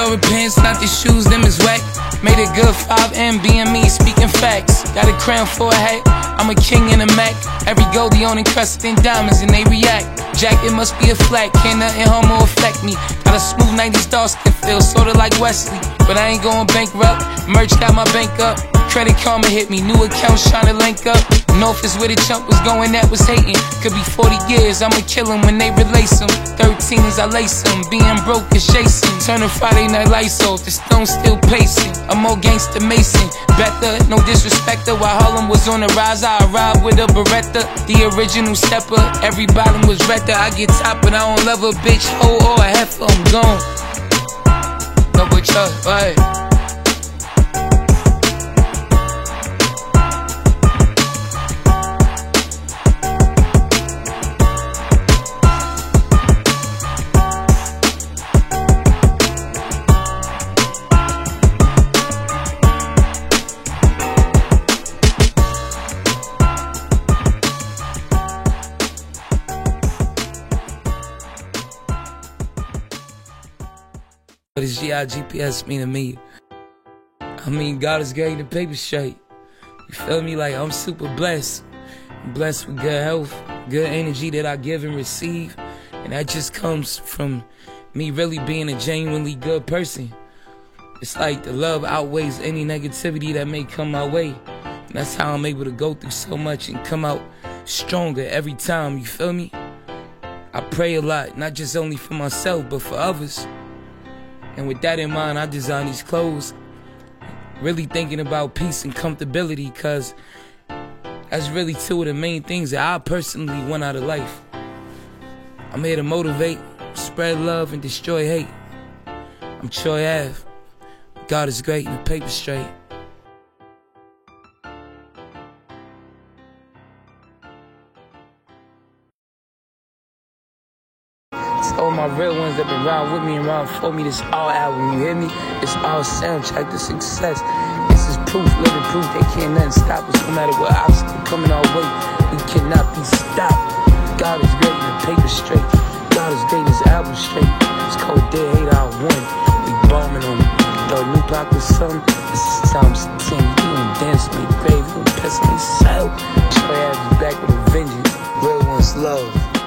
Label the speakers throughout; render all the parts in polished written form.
Speaker 1: Fedora pants, not the shoes, them is whack. Made a good 5M, being me, speaking facts. Got a crown for a hat, I'm a king in a Mac. Every goldie on encrusted in diamonds and they react. Jack, it must be a flat, can't nothing harm or affect me. Got a smooth 90s dark skin feel, sorta like Wesley. But I ain't going bankrupt, merch got my bank up. Credit Karma hit me, new accounts tryna link up. North is where the chump was going, that was hating. Could be 40 years, I'ma kill him when they release him. 13 as I lace him, being broke is Jason. Turn a Friday night lights off, the stone still pacing. I'm more gangster Mason, better, no disrespecter. While Harlem was on the rise, I arrived with a Beretta. The original stepper, every bottom was redder. I get top, but I don't love a bitch, hoe or a heifer, I'm gone. No but trust, right? What does GIGPS mean to me? I mean, God is great and paper straight. You feel me? Like, I'm super blessed. I'm blessed with good health, good energy that I give and receive. And that just comes from me really being a genuinely good person. It's like the love outweighs any negativity that may come my way. And that's how I'm able to go through so much and come out stronger every time, you feel me? I pray a lot, not just only for myself, but for others. And with that in mind, I design these clothes, really thinking about peace and comfortability, because that's really two of the main things that I personally want out of life. I'm here to motivate, spread love, and destroy hate. I'm Troy Ave. God is great and the paper straight. All my real ones that been round with me and round for me, this all album, you hear me? It's all soundtrack to success. This is proof, living proof, they can't nothing stop us. No matter what obstacle coming our way, we cannot be stopped. God is great and the paper straight. God is great and this album straight. It's called Dead Hate Out 1. We bombing on them. Thought New Pop was something, this is times 10. You gon' dance to me, grave, you gon' piss on yourself. Troy Ave is back with a vengeance. Real ones love.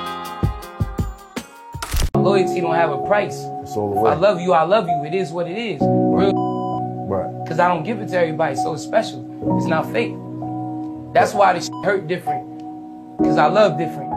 Speaker 1: Loyalty don't have a price.
Speaker 2: It's all the way.
Speaker 1: I love you, I love you. It is what it is. Real.
Speaker 2: Right.
Speaker 1: Because I don't give it to everybody, so it's special. It's not fake. That's why this hurt different. Because I love different.